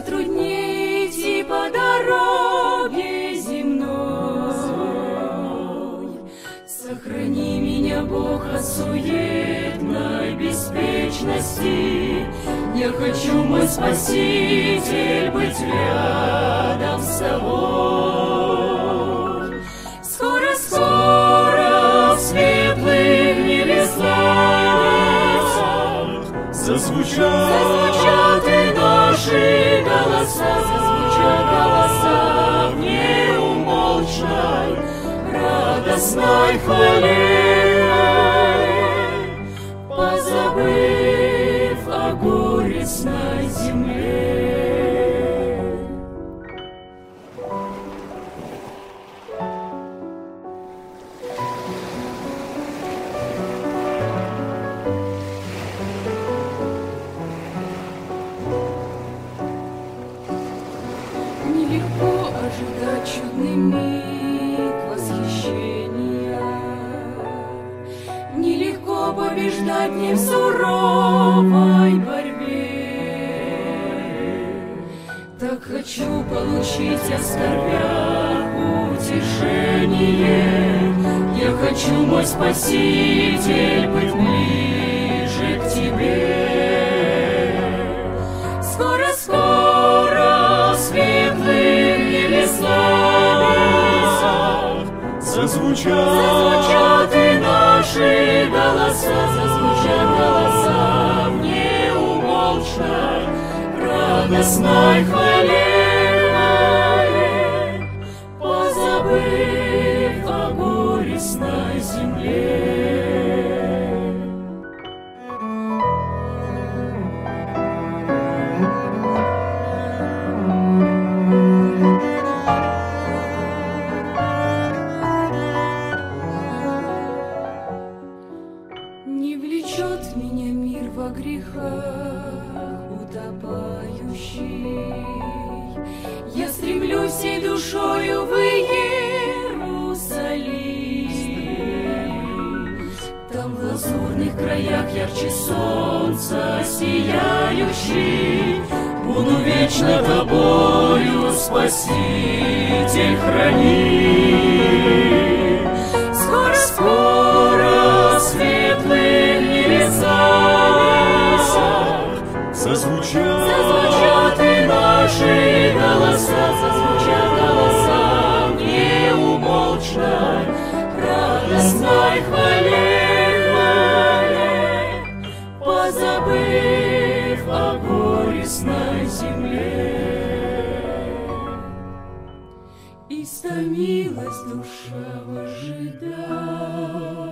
труднее идти по дороге земной. Сохрани меня, Бог, от суетной беспечности. Я хочу, мой Спаситель, быть рядом с тобой. Скоро-скоро в светлых небесах зазвучат и наши голоса, зазвучат голоса в неумолчной радостной хвале, позабыв о горестной земле. Нелегко ожидать чудный миг восхищения, нелегко побеждать не в суровой борьбе. Так хочу получить о скорбях утешение. Я хочу, мой Спаситель, быть ближе к тебе. Скоро-скоро в светлых небесах зазвучат и наши голоса, зазвучат голоса в неумолчной радостной хвале, позабыв о горестной земле. Не влечет меня мир во грехах утопающий. Я стремлюсь всей душою в Иерусалим. Там в лазурных краях ярче солнца сияющий. Буду вечно тобою, Спаситель, храни. Скоро-скоро в светлых небесах зазвучат и наши голоса, зазвучат голоса в неумолчной радостной хвале, позабыв о горестной земле. Истомилась душа в ожидании